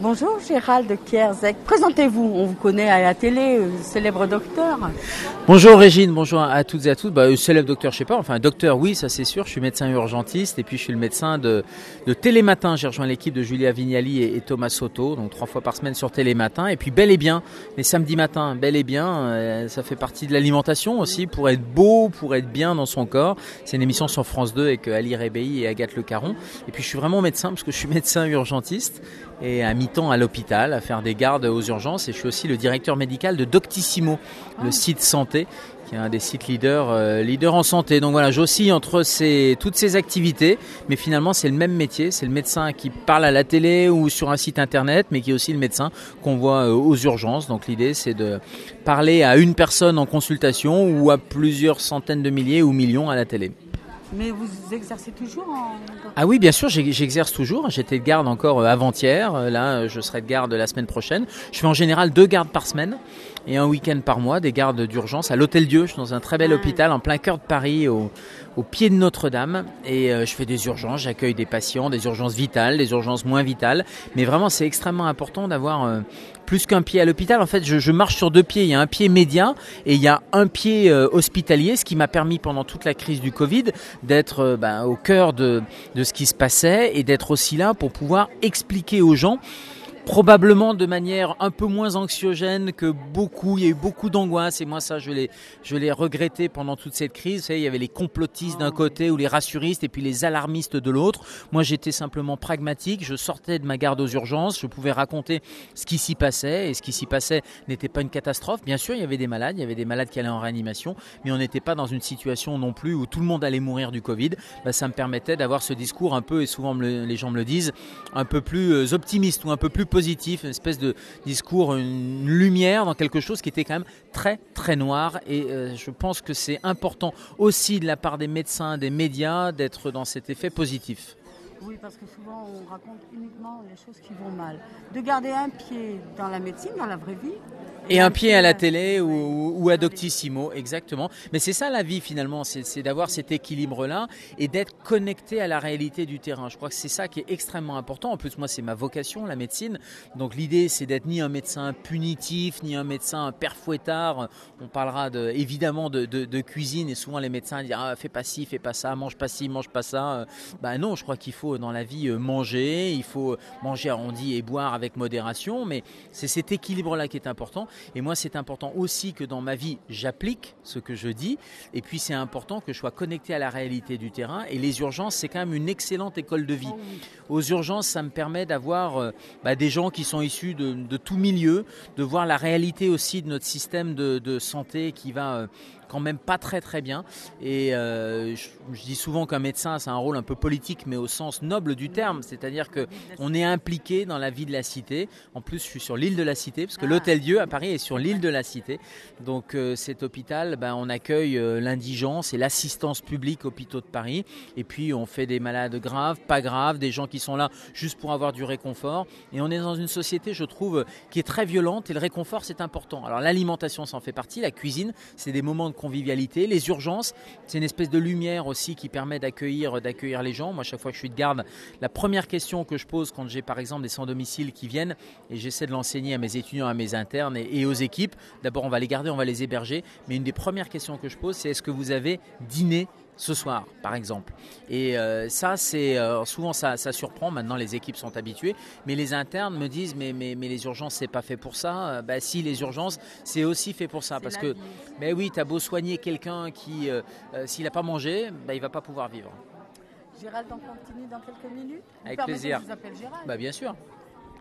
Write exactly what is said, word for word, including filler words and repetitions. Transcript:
Bonjour Gérald Kierzek, présentez-vous, on vous connaît à la télé, euh, célèbre docteur. Bonjour Régine, bonjour à toutes et à tous. Bah, célèbre docteur, je sais pas, enfin docteur oui, ça c'est sûr, je suis médecin urgentiste et puis je suis le médecin de, de Télématin. J'ai rejoint l'équipe de Julia Vignali et, et Thomas Soto, donc trois fois par semaine sur Télématin. Et puis bel et bien, les samedis matins, bel et bien, euh, ça fait partie de l'alimentation aussi, pour être beau, pour être bien dans son corps. C'est une émission sur France deux avec Ali Rebéi et Agathe Le Caron. Et puis je suis vraiment médecin parce que je suis médecin urgentiste et à mi-temps à l'hôpital, à faire des gardes aux urgences. Et je suis aussi le directeur médical de Doctissimo, le site santé, qui est un des sites leaders, euh, leaders en santé. Donc voilà, j'oscille entre ces, toutes ces activités, mais finalement c'est le même métier. C'est le médecin qui parle à la télé ou sur un site internet, mais qui est aussi le médecin qu'on voit euh, aux urgences. Donc l'idée c'est de parler à une personne en consultation ou à plusieurs centaines de milliers ou millions à la télé. Mais vous exercez toujours en... Ah oui, bien sûr, j'exerce toujours. J'étais de garde encore avant-hier. Là, je serai de garde la semaine prochaine. Je fais en général deux gardes par semaine et un week-end par mois, des gardes d'urgence à l'Hôtel-Dieu. Je suis dans un très bel hôpital en plein cœur de Paris, au, au pied de Notre-Dame. Et euh, je fais des urgences, j'accueille des patients, des urgences vitales, des urgences moins vitales. Mais vraiment, c'est extrêmement important d'avoir... Euh, plus qu'un pied à l'hôpital, en fait, je, je marche sur deux pieds. Il y a un pied média et il y a un pied euh, hospitalier, ce qui m'a permis pendant toute la crise du Covid d'être euh, ben, au cœur de, de ce qui se passait et d'être aussi là pour pouvoir expliquer aux gens, probablement de manière un peu moins anxiogène que beaucoup. Il y a eu beaucoup d'angoisse et moi ça je l'ai, je l'ai regretté pendant toute cette crise. Vous savez, il y avait les complotistes d'un côté ou les rassuristes et puis les alarmistes de l'autre. Moi j'étais simplement pragmatique, je sortais de ma garde aux urgences, je pouvais raconter ce qui s'y passait et ce qui s'y passait n'était pas une catastrophe. Bien sûr il y avait des malades, il y avait des malades qui allaient en réanimation, mais on n'était pas dans une situation non plus où tout le monde allait mourir du Covid. Ben, ça me permettait d'avoir ce discours un peu, et souvent me le, les gens me le disent, un peu plus optimiste ou un peu plus positif, une espèce de discours, une lumière dans quelque chose qui était quand même très très noir. Et euh, je pense que c'est important aussi de la part des médecins, des médias, d'être dans cet effet positif. Oui, parce que souvent on raconte uniquement les choses qui vont mal. De garder un pied dans la médecine, dans la vraie vie. Et un pied à la télé ou, ou à Doctissimo, exactement. Mais c'est ça la vie finalement, c'est, c'est d'avoir cet équilibre-là et d'être connecté à la réalité du terrain. Je crois que c'est ça qui est extrêmement important. En plus, moi, c'est ma vocation, la médecine. Donc l'idée, c'est d'être ni un médecin punitif, ni un médecin père fouettard. On parlera de, évidemment de, de, de cuisine et souvent les médecins disent ah, fais pas ci, fais pas ça, mange pas ci, mange pas ça. Ben non, je crois qu'il faut dans la vie manger, il faut manger arrondi et boire avec modération, mais c'est cet équilibre-là qui est important. Et moi, c'est important aussi que dans ma vie, j'applique ce que je dis. Et puis, c'est important que je sois connecté à la réalité du terrain. Et les urgences, c'est quand même une excellente école de vie. Aux urgences, ça me permet d'avoir euh, bah, des gens qui sont issus de, de tout milieu, de voir la réalité aussi de notre système de, de santé qui va... Euh, quand même pas très très bien et euh, je, je dis souvent qu'un médecin c'est un rôle un peu politique mais au sens noble du terme, c'est-à-dire que on est impliqué dans la vie de la cité. En plus je suis sur l'île de la Cité parce que l'Hôtel-Dieu à Paris est sur l'île de la Cité, donc euh, cet hôpital ben, on accueille euh, l'indigence et l'assistance publique hôpitaux de Paris et puis on fait des malades graves, pas graves, des gens qui sont là juste pour avoir du réconfort et on est dans une société je trouve qui est très violente et le réconfort c'est important. Alors l'alimentation ça en fait partie, la cuisine c'est des moments de convivialité, les urgences, c'est une espèce de lumière aussi qui permet d'accueillir, d'accueillir les gens. Moi, chaque fois que je suis de garde, la première question que je pose quand j'ai par exemple des sans-domicile qui viennent, et j'essaie de l'enseigner à mes étudiants, à mes internes et, et aux équipes, d'abord on va les garder, on va les héberger, mais une des premières questions que je pose, c'est est-ce que vous avez dîné ce soir, par exemple. Et euh, ça, c'est euh, souvent ça, ça surprend. Maintenant, les équipes sont habituées, mais les internes me disent mais mais mais les urgences, c'est pas fait pour ça. Euh, bah si, les urgences, c'est aussi fait pour ça, c'est parce que, mais oui, t'as beau soigner quelqu'un qui, euh, euh, s'il a pas mangé, bah il va pas pouvoir vivre. Gérald, on continue dans quelques minutes. Avec plaisir. Je vous appelle Gérald. Bah bien sûr.